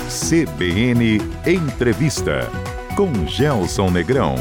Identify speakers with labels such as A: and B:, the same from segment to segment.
A: CBN Entrevista, com Gelson Negrão.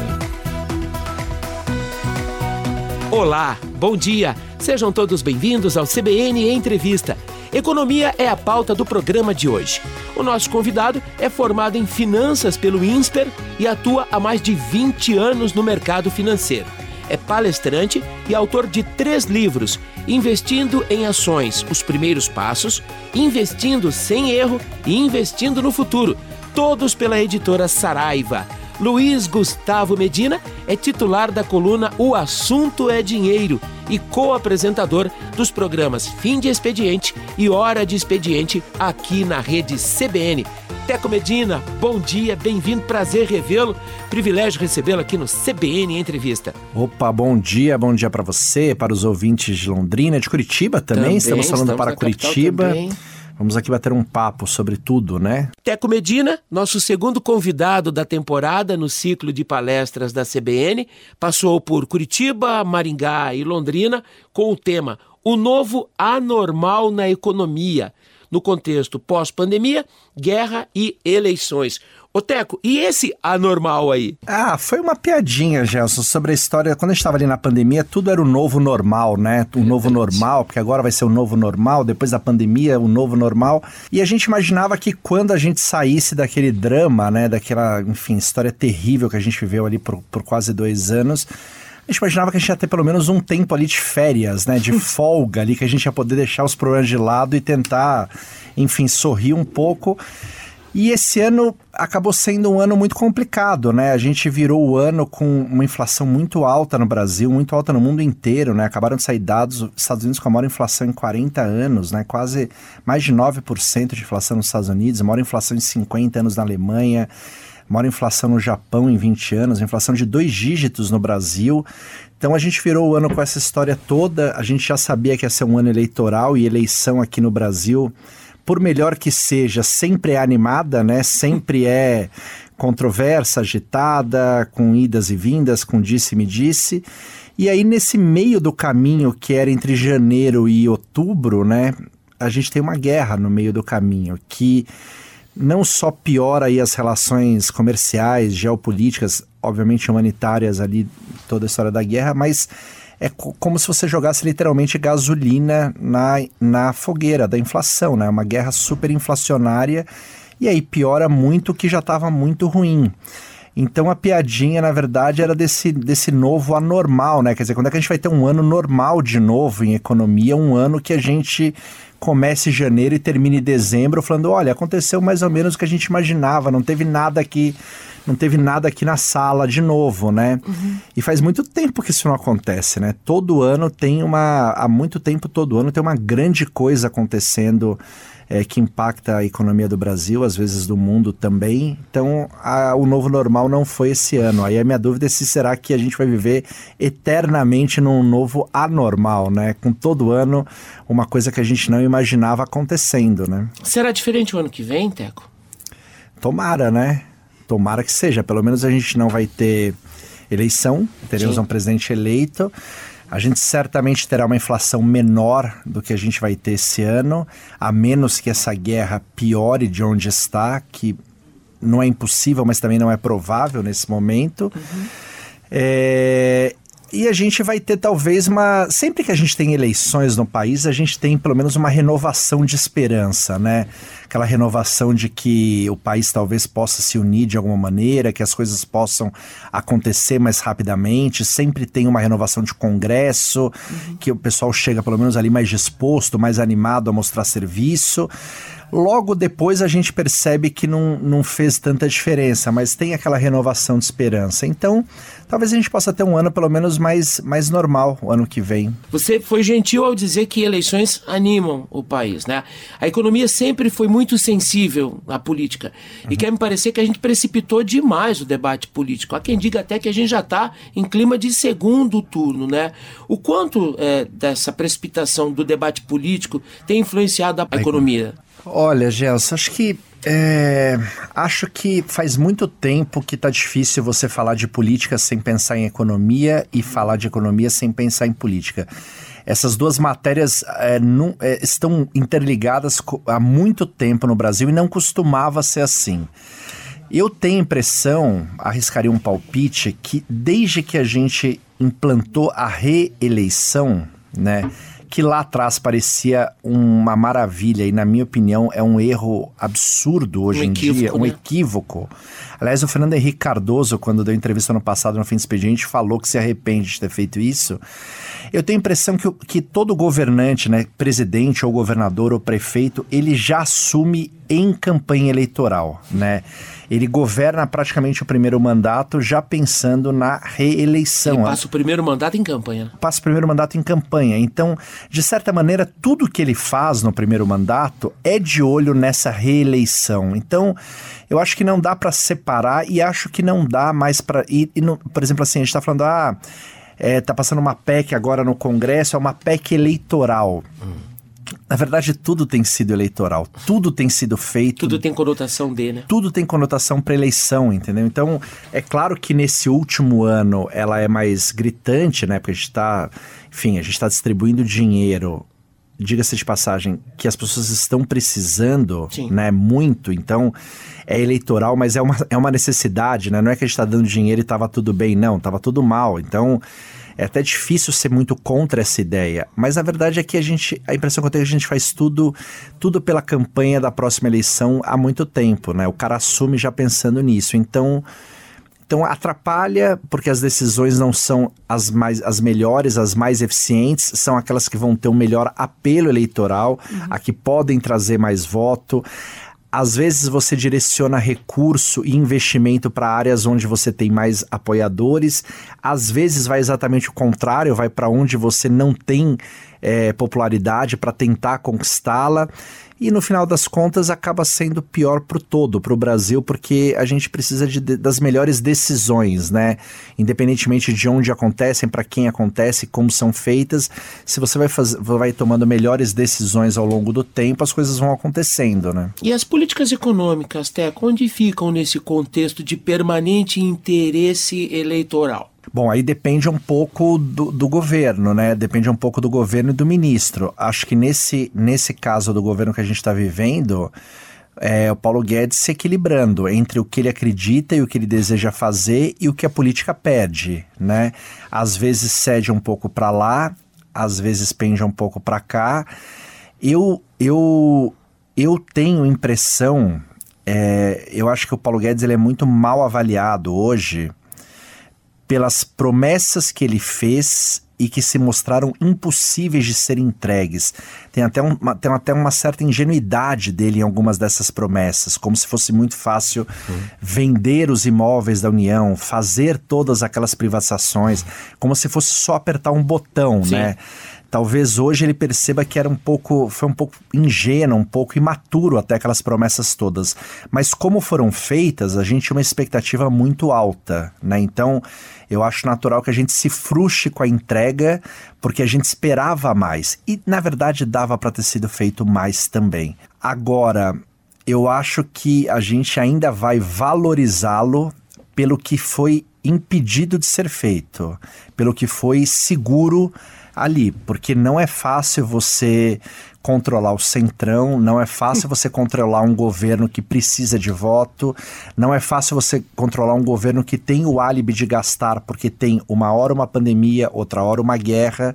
B: Olá, bom dia. Sejam todos bem-vindos ao CBN Entrevista. Economia é a pauta do programa de hoje. O nosso convidado é formado em finanças pelo INSPER e atua há mais de 20 anos no mercado financeiro. É palestrante e autor de 3 livros, Investindo em Ações, Os Primeiros Passos, Investindo Sem Erro e Investindo no Futuro, todos pela editora Saraiva. Luiz Gustavo Medina é titular da coluna O Assunto é Dinheiro e co-apresentador dos programas Fim de Expediente e Hora de Expediente aqui na rede CBN. Teco Medina, bom dia, bem-vindo, prazer revê-lo, privilégio recebê-lo aqui no CBN Entrevista.
C: Opa, bom dia para você, para os ouvintes de Londrina, de Curitiba também estamos falando para Curitiba. Vamos aqui bater um papo sobre tudo, né?
B: Teco Medina, nosso segundo convidado da temporada no ciclo de palestras da CBN, passou por Curitiba, Maringá e Londrina com o tema O Novo Anormal na Economia, no contexto pós-pandemia, guerra e eleições. Ô Teco, e esse anormal aí?
C: Foi uma piadinha, Gelson, sobre a história. Quando a gente estava ali na pandemia, tudo era o novo normal, né? O novo normal, porque agora vai ser o novo normal, depois da pandemia, o novo normal. E a gente imaginava que quando a gente saísse daquele drama, né? Daquela, enfim, história terrível que a gente viveu ali por quase 2 anos, a gente imaginava que a gente ia ter pelo menos um tempo ali de férias, né? De folga ali, que a gente ia poder deixar os problemas de lado e tentar, enfim, sorrir um pouco. E esse ano acabou sendo um ano muito complicado, né? A gente virou o ano com uma inflação muito alta no Brasil, muito alta no mundo inteiro, né? Acabaram de sair dados, os Estados Unidos com a maior inflação em 40 anos, né? Quase mais de 9% de inflação nos Estados Unidos, a maior inflação em 50 anos na Alemanha, maior inflação no Japão em 20 anos, inflação de 2 dígitos no Brasil. Então a gente virou o ano com essa história toda, a gente já sabia que ia ser um ano eleitoral e eleição aqui no Brasil, por melhor que seja, sempre é animada, né? Sempre é controversa, agitada, com idas e vindas, com disse-me-disse. E aí, nesse meio do caminho, que era entre janeiro e outubro, né? A gente tem uma guerra no meio do caminho, que não só piora aí as relações comerciais, geopolíticas, obviamente humanitárias ali, toda a história da guerra, mas é como se você jogasse literalmente gasolina na fogueira da inflação, né? Uma guerra super inflacionária e aí piora muito o que já estava muito ruim. Então a piadinha, na verdade, era desse novo anormal, né? Quer dizer, quando é que a gente vai ter um ano normal de novo em economia? Um ano que a gente comece janeiro e termine dezembro falando, olha, aconteceu mais ou menos o que a gente imaginava, não teve nada aqui na sala de novo, né? Uhum. E faz muito tempo que isso não acontece, né? Há muito tempo, todo ano tem uma grande coisa acontecendo que impacta a economia do Brasil, às vezes do mundo também. Então, o novo normal não foi esse ano. Aí a minha dúvida é se será que a gente vai viver eternamente num novo anormal, né? Com todo ano uma coisa que a gente não imaginava acontecendo, né?
B: Será diferente o ano que vem, Teco?
C: Tomara, né? Tomara que seja. Pelo menos a gente não vai ter eleição, teremos um presidente eleito. A gente certamente terá uma inflação menor do que a gente vai ter esse ano, a menos que essa guerra piore de onde está, que não é impossível, mas também não é provável nesse momento. Uhum. E a gente vai ter talvez sempre que a gente tem eleições no país, a gente tem pelo menos uma renovação de esperança, né? Aquela renovação de que o país talvez possa se unir de alguma maneira, que as coisas possam acontecer mais rapidamente. Sempre tem uma renovação de congresso, que o pessoal chega pelo menos ali mais disposto, mais animado a mostrar serviço. Logo depois a gente percebe que não fez tanta diferença, mas tem aquela renovação de esperança. Então, talvez a gente possa ter um ano pelo menos mais normal o ano que vem.
B: Você foi gentil ao dizer que eleições animam o país, né? A economia sempre foi muito sensível à política. E quer me parecer que a gente precipitou demais o debate político. Há quem diga até que a gente já está em clima de segundo turno, né? O quanto dessa precipitação do debate político tem influenciado a economia?
C: Olha, Gelson, acho que faz muito tempo que tá difícil você falar de política sem pensar em economia e falar de economia sem pensar em política. Essas duas matérias estão interligadas há muito tempo no Brasil e não costumava ser assim. Eu tenho a impressão, arriscaria um palpite, que desde que a gente implantou a reeleição, né, que lá atrás parecia uma maravilha e, na minha opinião, é um erro absurdo hoje em dia, um equívoco. Aliás, o Fernando Henrique Cardoso, quando deu entrevista no passado no Fim do Expediente, falou que se arrepende de ter feito isso. Eu tenho a impressão que todo governante, né, presidente ou governador ou prefeito, ele já assume em campanha eleitoral, né? Ele governa praticamente o primeiro mandato já pensando na reeleição.
B: Ele passa o primeiro mandato em campanha.
C: Passa o primeiro mandato em campanha. Então, de certa maneira, tudo que ele faz no primeiro mandato é de olho nessa reeleição. Então, eu acho que não dá para separar e acho que não dá mais para... Por exemplo, assim, a gente está falando, tá passando uma PEC agora no Congresso, é uma PEC eleitoral. Na verdade, tudo tem sido eleitoral, tudo tem sido feito...
B: Tudo tem conotação de, né?
C: Tudo tem conotação para eleição, entendeu? Então, é claro que nesse último ano ela é mais gritante, né? Porque a gente está distribuindo dinheiro, diga-se de passagem, que as pessoas estão precisando, né? Muito, então é eleitoral, mas é uma necessidade, né? Não é que a gente está dando dinheiro e estava tudo bem, não, estava tudo mal, então... É até difícil ser muito contra essa ideia, mas a verdade é que a impressão que eu tenho é que a gente faz tudo pela campanha da próxima eleição há muito tempo, né? O cara assume já pensando nisso, então atrapalha porque as decisões não são as melhores, as mais eficientes, são aquelas que vão ter um melhor apelo eleitoral, a que podem trazer mais voto. Às vezes você direciona recurso e investimento para áreas onde você tem mais apoiadores, às vezes vai exatamente o contrário, vai para onde você não tem popularidade para tentar conquistá-la. E no final das contas acaba sendo pior para o Brasil, porque a gente precisa das melhores decisões, né? Independentemente de onde acontecem, para quem acontece, como são feitas, se você vai tomando melhores decisões ao longo do tempo, as coisas vão acontecendo, né?
B: E as políticas econômicas, Teco, onde ficam nesse contexto de permanente interesse eleitoral?
C: Bom, aí depende um pouco do governo, né? Depende um pouco do governo e do ministro. Acho que nesse caso do governo que a gente está vivendo, o Paulo Guedes se equilibrando entre o que ele acredita e o que ele deseja fazer e o que a política pede, né? Às vezes cede um pouco para lá, às vezes pende um pouco para cá. Eu tenho impressão, eu acho que o Paulo Guedes ele é muito mal avaliado hoje pelas promessas que ele fez e que se mostraram impossíveis de serem entregues. Tem até uma certa ingenuidade dele em algumas dessas promessas, como se fosse muito fácil vender os imóveis da União, fazer todas aquelas privatizações, como se fosse só apertar um botão, né? Talvez hoje ele perceba que foi um pouco ingênuo, um pouco imaturo até aquelas promessas todas. Mas como foram feitas, a gente tinha uma expectativa muito alta, né? Então, eu acho natural que a gente se frustre com a entrega, porque a gente esperava mais. E, na verdade, dava para ter sido feito mais também. Agora, eu acho que a gente ainda vai valorizá-lo pelo que foi impedido de ser feito, pelo que foi seguro ali, porque não é fácil você controlar o centrão, não é fácil você controlar um governo que precisa de voto, não é fácil você controlar um governo que tem o álibi de gastar, porque tem uma hora uma pandemia, outra hora uma guerra,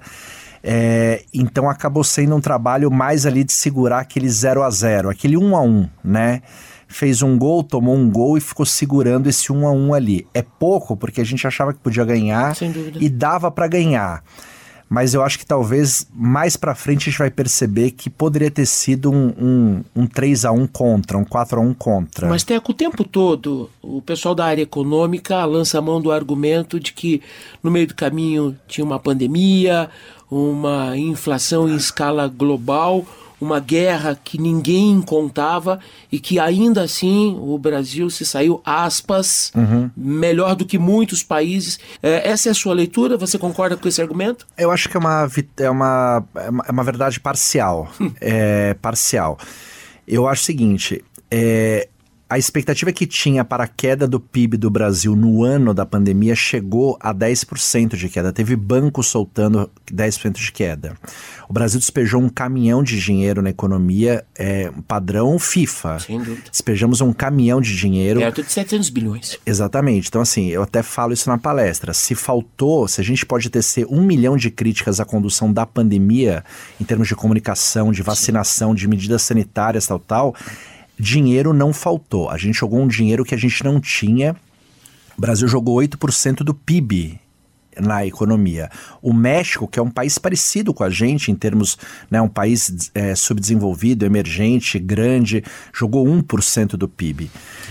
C: então acabou sendo um trabalho mais ali de segurar aquele 0-0, aquele 1-1, né? Fez um gol, tomou um gol e ficou segurando esse 1-1 ali. É pouco, porque a gente achava que podia ganhar e dava para ganhar. Mas eu acho que talvez mais pra frente a gente vai perceber que poderia ter sido um 3-1 contra, um 4-1 contra.
B: Mas, Teco, o tempo todo o pessoal da área econômica lança a mão do argumento de que no meio do caminho tinha uma pandemia, uma inflação em escala global, uma guerra que ninguém contava e que ainda assim o Brasil se saiu, aspas, melhor do que muitos países. Essa é a sua leitura? Você concorda com esse argumento?
C: Eu acho que é uma verdade parcial. Parcial. Eu acho o seguinte, a expectativa que tinha para a queda do PIB do Brasil no ano da pandemia chegou a 10% de queda. Teve banco soltando 10% de queda. O Brasil despejou um caminhão de dinheiro na economia, padrão FIFA.
B: Sem dúvida.
C: Despejamos um caminhão de dinheiro.
B: Perto de 700 bilhões.
C: Exatamente. Então, assim, eu até falo isso na palestra. Se a gente pode tecer 1 milhão de críticas à condução da pandemia, em termos de comunicação, de vacinação, de medidas sanitárias, tal, dinheiro não faltou. A gente jogou um dinheiro que a gente não tinha. O Brasil jogou 8% do PIB na economia. O México, que é um país parecido com a gente em termos, né, um país subdesenvolvido, emergente, grande, jogou 1% do PIB.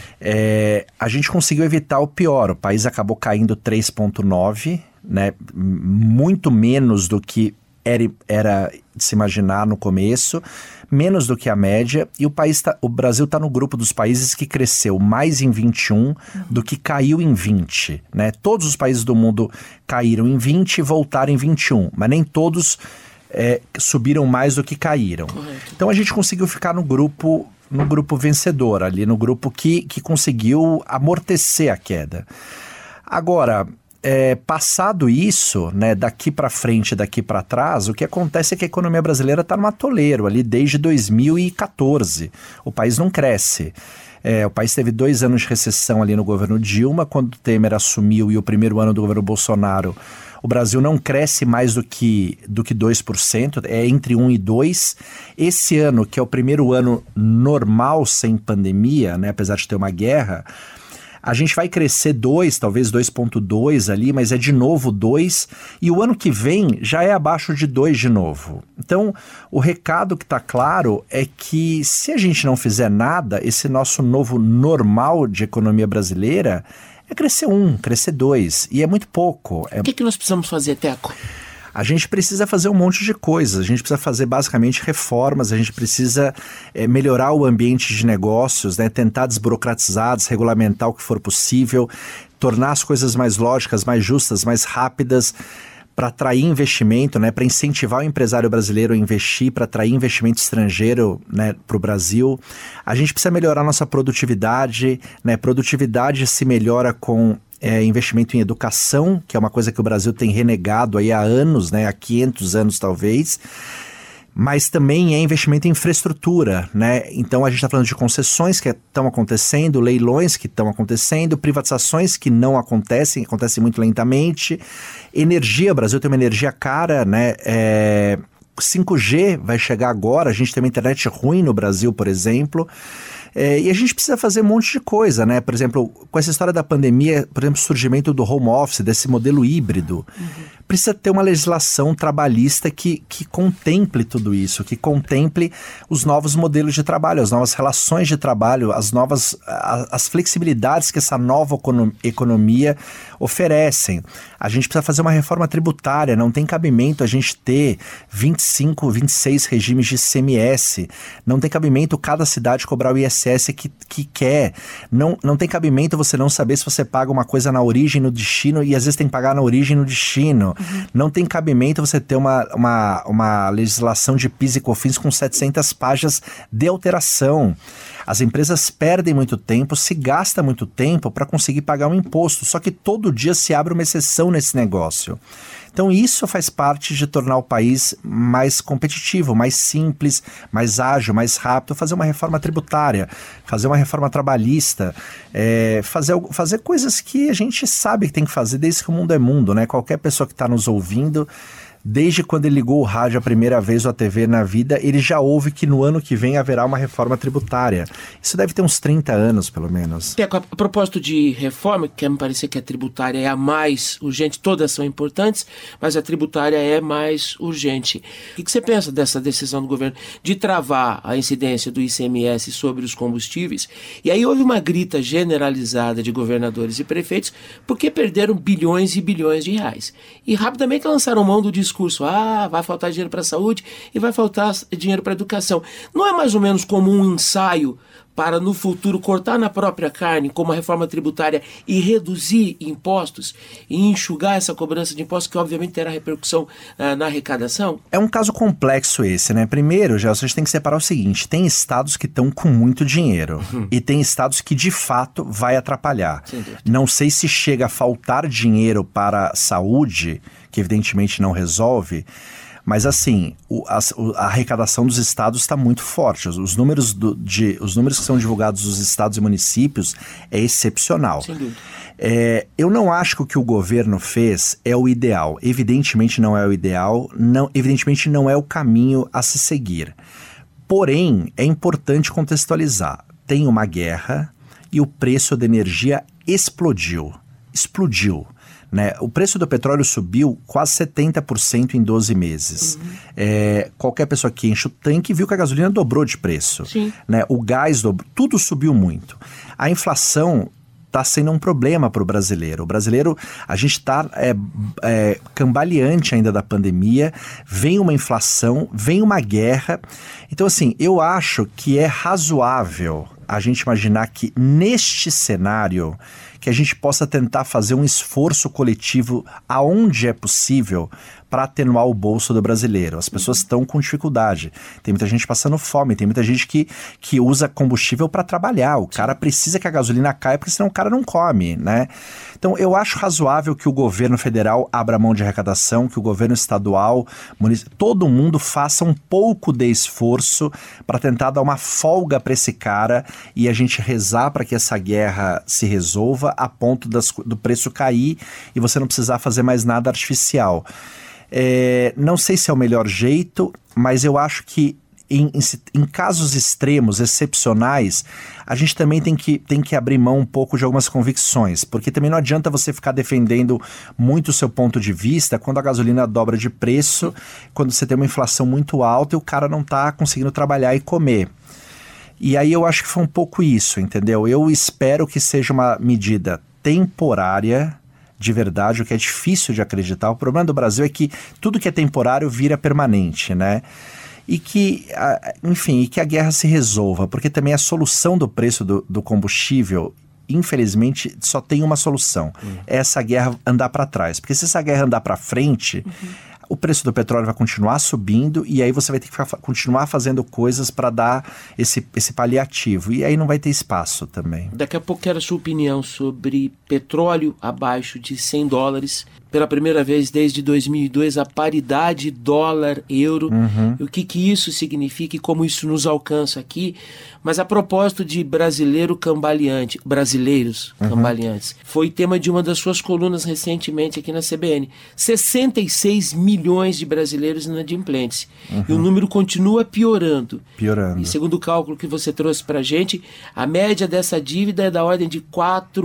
C: A gente conseguiu evitar o pior. O país acabou caindo 3,9%, né, muito menos do que era de se imaginar no começo, menos do que a média, e o Brasil está no grupo dos países que cresceu mais em 21 do que caiu em 20. Né? Todos os países do mundo caíram em 20 e voltaram em 21, mas nem todos subiram mais do que caíram. Correto. Então a gente conseguiu ficar no grupo vencedor, ali no grupo que conseguiu amortecer a queda. Agora, passado isso, né, daqui para frente, daqui para trás, o que acontece é que a economia brasileira está no atoleiro ali desde 2014. O país não cresce. O país teve 2 anos de recessão ali no governo Dilma, quando o Temer assumiu, e o primeiro ano do governo Bolsonaro. O Brasil não cresce mais do que 2%, é entre 1 e 2%. Esse ano, que é o primeiro ano normal sem pandemia, né, apesar de ter uma guerra, a gente vai crescer 2, talvez 2,2 ali, mas é de novo 2, e o ano que vem já é abaixo de 2 de novo. Então, o recado que está claro é que se a gente não fizer nada, esse nosso novo normal de economia brasileira é crescer 1, crescer 2, e é muito pouco.
B: O que nós precisamos fazer, Teco?
C: A gente precisa fazer um monte de coisas, a gente precisa fazer basicamente reformas, a gente precisa melhorar o ambiente de negócios, né, tentar desburocratizar, desregulamentar o que for possível, tornar as coisas mais lógicas, mais justas, mais rápidas, para atrair investimento, né, para incentivar o empresário brasileiro a investir, para atrair investimento estrangeiro, né, para o Brasil. A gente precisa melhorar a nossa produtividade, né, produtividade se melhora com investimento em educação, que é uma coisa que o Brasil tem renegado aí há anos, né, há 500 anos talvez, mas também é investimento em infraestrutura, né? Então a gente está falando de concessões que estão acontecendo, leilões que estão acontecendo, privatizações que não acontecem muito lentamente, energia, o Brasil tem uma energia cara, né? 5G vai chegar agora, a gente tem uma internet ruim no Brasil, por exemplo. E a gente precisa fazer um monte de coisa, né? Por exemplo, com essa história da pandemia, por exemplo, o surgimento do home office, desse modelo híbrido, precisa ter uma legislação trabalhista que contemple tudo isso, que contemple os novos modelos de trabalho, as novas relações de trabalho, as flexibilidades que essa nova economia oferecem. A gente precisa fazer uma reforma tributária, não tem cabimento a gente ter 25, 26 regimes de ICMS, não tem cabimento cada cidade cobrar o ISS que quer, não tem cabimento você não saber se você paga uma coisa na origem, no destino, e às vezes tem que pagar na origem e no destino. Não tem cabimento você ter uma legislação de PIS e COFINS com 700 páginas de alteração. As empresas perdem muito tempo, se gasta muito tempo para conseguir pagar um imposto, só que todo dia se abre uma exceção nesse negócio. Então isso faz parte de tornar o país mais competitivo, mais simples, mais ágil, mais rápido, fazer uma reforma tributária, fazer uma reforma trabalhista, fazer coisas que a gente sabe que tem que fazer desde que o mundo é mundo, né? Qualquer pessoa que está nos ouvindo, desde quando ele ligou o rádio a primeira vez ou a TV na vida, ele já ouve que no ano que vem haverá uma reforma tributária. Isso deve ter uns 30 anos, pelo menos.
B: Teco, a propósito de reforma, que me parecer que a tributária é a mais urgente, todas são importantes, mas a tributária é mais urgente. O que você pensa dessa decisão do governo de travar a incidência do ICMS sobre os combustíveis? E aí houve uma grita generalizada de governadores e prefeitos porque perderam bilhões e bilhões de reais. E rapidamente lançaram mão do discurso, vai faltar dinheiro para a saúde e vai faltar dinheiro para a educação. Não é mais ou menos como um ensaio para no futuro cortar na própria carne, como a reforma tributária, e reduzir impostos e enxugar essa cobrança de impostos, que obviamente terá repercussão na arrecadação?
C: É um caso complexo esse, né? Primeiro, Gelson, a gente tem que separar o seguinte: tem estados que estão com muito dinheiro e tem estados que de fato vai atrapalhar. Não sei se chega a faltar dinheiro para a saúde, que evidentemente não resolve. Mas assim, a arrecadação dos estados está muito forte. Os números que são divulgados dos estados e municípios é excepcional.
B: Sem dúvida.
C: Eu não acho que o que o governo fez é o ideal. Evidentemente não é o ideal, evidentemente não é o caminho a se seguir. Porém, é importante contextualizar. Tem uma guerra e o preço da energia explodiu. Né? O preço do petróleo subiu quase 70% em 12 meses. Qualquer pessoa que enche o tanque viu que a gasolina dobrou de preço. Né? O gás dobrou, tudo subiu muito. A inflação está sendo um problema para o brasileiro. O brasileiro, a gente está cambaleante ainda da pandemia, vem uma inflação, vem uma guerra. Então, assim, eu acho que é razoável a gente imaginar que neste cenário que a gente possa tentar fazer um esforço coletivo aonde é possível para atenuar o bolso do brasileiro. As pessoas estão com dificuldade. Tem muita gente passando fome, tem muita gente que usa combustível para trabalhar. O cara precisa que a gasolina caia, porque senão o cara não come, né? Então, eu acho razoável que o governo federal abra mão de arrecadação, que o governo estadual, todo mundo faça um pouco de esforço para tentar dar uma folga para esse cara e a gente rezar para que essa guerra se resolva a ponto do preço cair e você não precisar fazer mais nada artificial. Não sei se é o melhor jeito, mas eu acho que em casos extremos, excepcionais, a gente também tem que abrir mão um pouco de algumas convicções, porque também não adianta você ficar defendendo muito o seu ponto de vista quando a gasolina dobra de preço, quando você tem uma inflação muito alta e o cara não está conseguindo trabalhar e comer. E aí eu acho que foi um pouco isso, entendeu? Eu espero que seja uma medida temporária, de verdade, o que é difícil de acreditar. O problema do Brasil é que tudo que é temporário vira permanente, né? E que, enfim, e que a guerra se resolva, porque também a solução do preço do combustível, infelizmente, só tem uma solução. É essa guerra andar para trás. Porque se essa guerra andar para frente, o preço do petróleo vai continuar subindo e aí você vai ter que continuar fazendo coisas para dar esse paliativo. E aí não vai ter espaço também.
B: Daqui a pouco quero a sua opinião sobre petróleo abaixo de $100. Pela primeira vez desde 2002, a paridade dólar-euro. E o que isso significa e como isso nos alcança aqui. Mas a propósito de brasileiros cambaleantes, foi tema de uma das suas colunas recentemente aqui na CBN. 66 milhões de brasileiros inadimplentes. E o número continua piorando. E segundo o cálculo que você trouxe para a gente, a média dessa dívida é da ordem de R$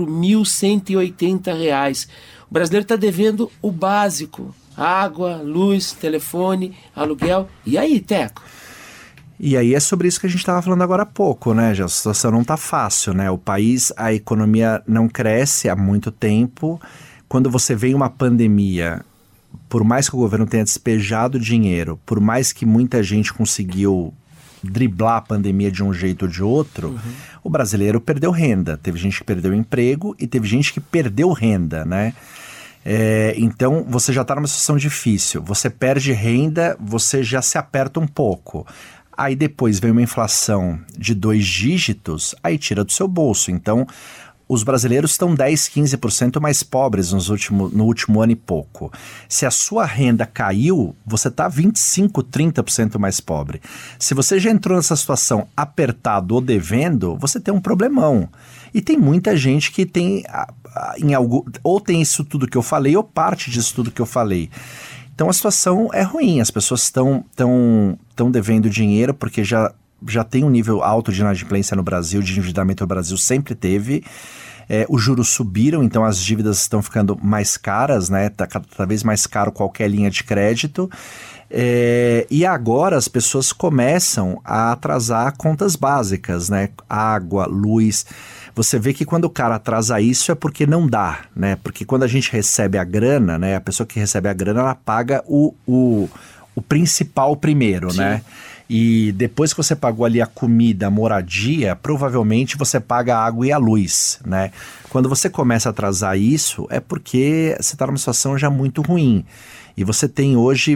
B: 4.180. O brasileiro está devendo o básico: água, luz, telefone, aluguel. E aí, Teco?
C: E aí é sobre isso que a gente estava falando agora há pouco, né? Já a situação não está fácil, né? O país, a economia não cresce há muito tempo. Quando você vem uma pandemia, por mais que o governo tenha despejado dinheiro, por mais que muita gente conseguiu driblar a pandemia de um jeito ou de outro, o brasileiro perdeu renda. Teve gente que perdeu emprego e teve gente que perdeu renda, né? Então você já está numa situação difícil. Você perde renda, você já se aperta um pouco. Aí depois vem uma inflação de 2 dígitos, aí tira do seu bolso. Então os brasileiros estão 10, 15% mais pobres no último ano e pouco. Se a sua renda caiu, você está 25, 30% mais pobre. Se você já entrou nessa situação apertado ou devendo, você tem um problemão. E tem muita gente que tem, ou tem isso tudo que eu falei, ou parte disso tudo que eu falei. Então a situação é ruim, as pessoas estão devendo dinheiro porque já tem um nível alto de inadimplência no Brasil, de endividamento no Brasil sempre teve. Os juros subiram, então as dívidas estão ficando mais caras, né? Está cada vez mais caro qualquer linha de crédito. E agora as pessoas começam a atrasar contas básicas, né? Água, luz. Você vê que quando o cara atrasa isso é porque não dá, né? Porque quando a gente recebe a grana, né? A pessoa que recebe a grana, ela paga o principal primeiro, né? E depois que você pagou ali a comida, a moradia, provavelmente você paga a água e a luz, né? Quando você começa a atrasar isso, é porque você está numa situação já muito ruim. E você tem hoje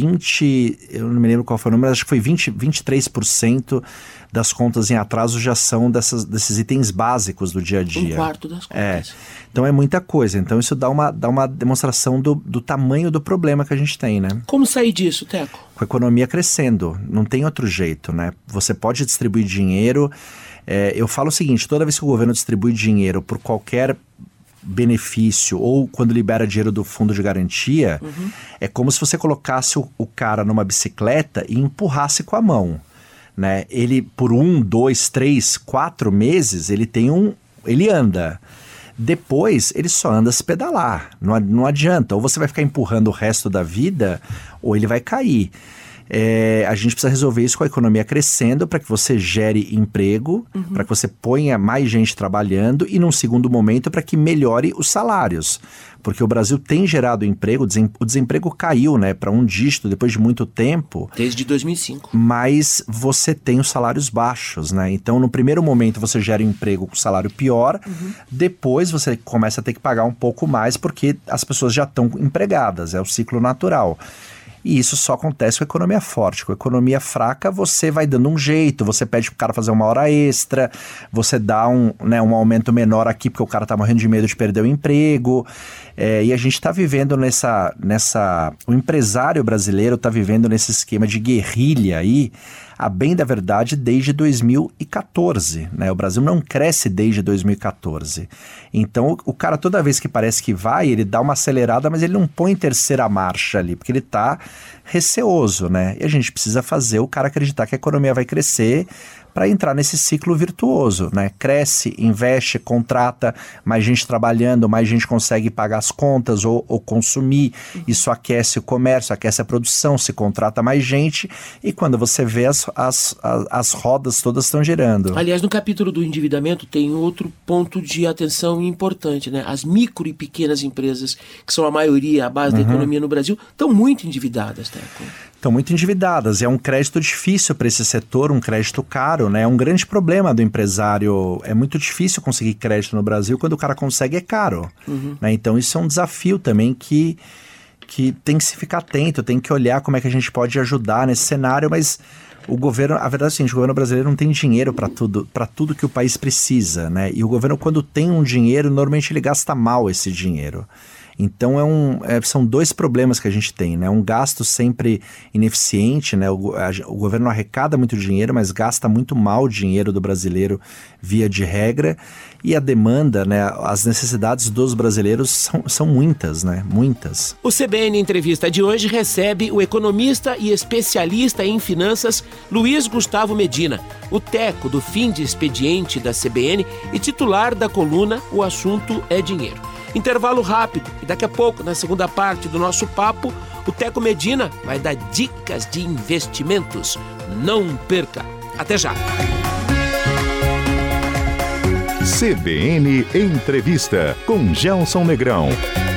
C: eu não me lembro qual foi o número, acho que foi 23% das contas em atraso já são desses itens básicos do dia a dia.
B: 1/4 das contas.
C: Então é muita coisa. Então isso dá uma demonstração do tamanho do problema que a gente tem, né?
B: Como sair disso, Teco?
C: Com a economia crescendo, não tem outro jeito, né? Você pode distribuir dinheiro. Eu falo o seguinte, toda vez que o governo distribui dinheiro por qualquer benefício ou quando libera dinheiro do fundo de garantia, é como se você colocasse o cara numa bicicleta e empurrasse com a mão, né? Ele por 1, 2, 3, 4 meses ele anda. Depois ele só anda se pedalar, não adianta, ou você vai ficar empurrando o resto da vida ou ele vai cair. A gente precisa resolver isso com a economia crescendo para que você gere emprego, para que você ponha mais gente trabalhando e num segundo momento para que melhore os salários. Porque o Brasil tem gerado emprego, o desemprego caiu, né, para 1 dígito depois de muito tempo.
B: Desde 2005.
C: Mas você tem os salários baixos, né? Então no primeiro momento você gera emprego com salário pior, depois você começa a ter que pagar um pouco mais porque as pessoas já estão empregadas, é o ciclo natural. E isso só acontece com a economia forte. Com a economia fraca, você vai dando um jeito, você pede pro cara fazer uma hora extra, você dá um aumento menor aqui porque o cara tá morrendo de medo de perder o emprego. E a gente está vivendo o empresário brasileiro está vivendo nesse esquema de guerrilha aí, a bem da verdade, desde 2014, né? O Brasil não cresce desde 2014. Então, o cara, toda vez que parece que vai, ele dá uma acelerada, mas ele não põe em terceira marcha ali, porque ele está receoso, né? E a gente precisa fazer o cara acreditar que a economia vai crescer para entrar nesse ciclo virtuoso, né? Cresce, investe, contrata, mais gente trabalhando, mais gente consegue pagar as contas ou consumir. Isso aquece o comércio, aquece a produção, se contrata mais gente e quando você vê as rodas todas estão girando.
B: Aliás, no capítulo do endividamento tem outro ponto de atenção importante, né? As micro e pequenas empresas, que são a maioria, a base da economia no Brasil, estão muito endividadas, Teco.
C: Estão muito endividadas. É um crédito difícil para esse setor, um crédito caro, né? É um grande problema do empresário. É muito difícil conseguir crédito no Brasil. Quando o cara consegue, é caro. Né? Então, isso é um desafio também que tem que se ficar atento, tem que olhar como é que a gente pode ajudar nesse cenário, mas o governo, a verdade é o seguinte, o governo brasileiro não tem dinheiro para tudo que o país precisa, né? E o governo, quando tem um dinheiro, normalmente ele gasta mal esse dinheiro. Então são 2 problemas que a gente tem, né? Um gasto sempre ineficiente, né? O governo arrecada muito dinheiro, mas gasta muito mal o dinheiro do brasileiro via de regra. E a demanda, né? As necessidades dos brasileiros são muitas, né? Muitas.
B: O CBN Entrevista de hoje recebe o economista e especialista em finanças Luiz Gustavo Medina, o Teco do fim de expediente da CBN e titular da coluna O Assunto é Dinheiro. Intervalo rápido e daqui a pouco, na segunda parte do nosso papo, o Teco Medina vai dar dicas de investimentos. Não perca! Até já!
A: CBN Entrevista com Gelson Negrão.